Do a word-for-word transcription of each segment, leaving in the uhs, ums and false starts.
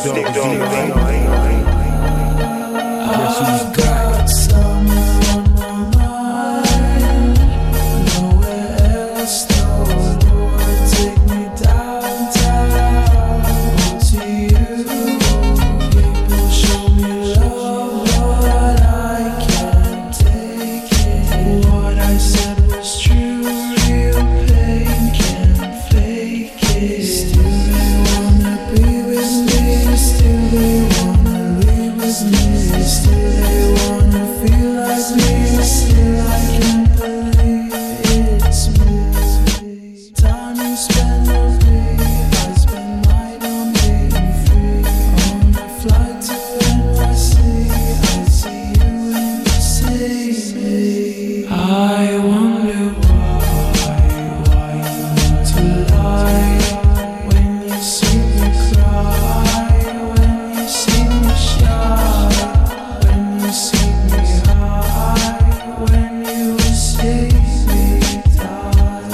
Snoop Dogg, baby. Guess who's got something on my mind. Nowhere else, though. Lord, take me downtown to you. People show me love, but I can't take it. What I said was true. Real pain can't fake it. Still they wanna be with me. Still they wanna leave with me. Still they wanna feel like me. Still I can't believe it's me. Time you spend with me, I spend mine on being free. On a flight to N Y C, I see you and you see me. I wonder why, why you need to lie. When you see me cry, when you see me shy, when you see me high, when you see me die.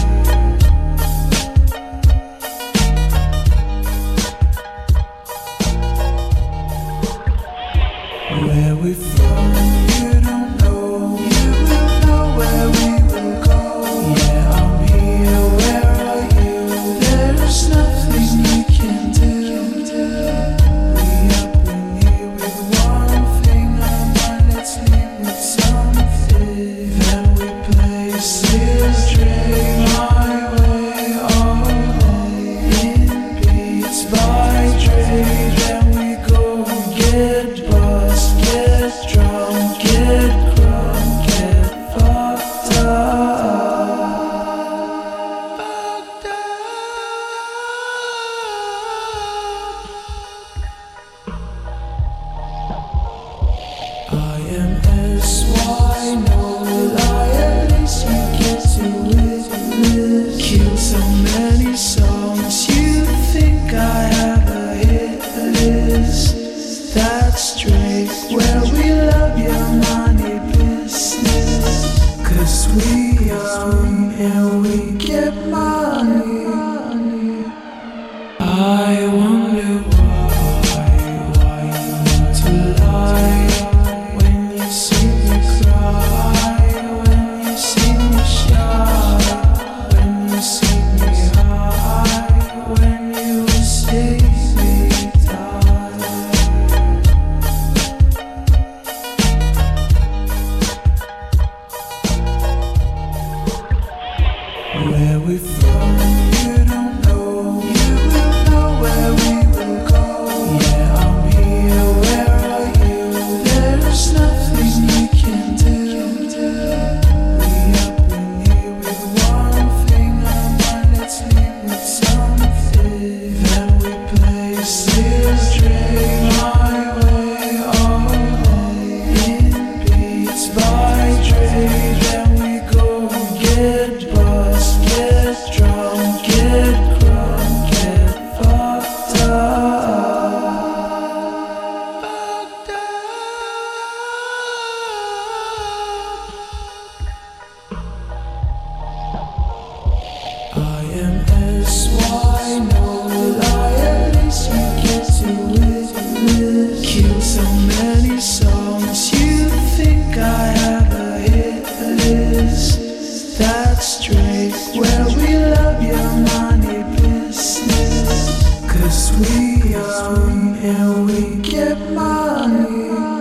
Where we from, you don't know. You will know where we will go. Yeah, I'm here, where are you? There's nothing you can do. We up in here with one thing on mind, let's leave with something. Then we play Steel's Drake my way all day. In beats by Dre, then we go get buzzed, get drunk, get crunk, get fucked up. Fucked up. I am S Y, no lie, at least you get to witness. Kill so many songs, you think I have a hit list. That's straight, where we love your money business. Cause we young and we get money. I wonder why, why you need to lie. When you see me cry, when you see me shy, when you see me high, when you see me die. Where we from, you don't know. You will know where we will go. Yeah, I'm here, where are you? There's nothing you can do. We up in here with one thing on mind, let's leave with something. Then we play Steel's Drake my way all day. In beats by Dre, then we go get buzzed, get drunk, get crunk, get fucked up. Fucked up. I am S Y, no lie, at least you get to witness. Kill so many songs, you think I have a hit list. That's straight, where we love your money business. Cause we young and we get money.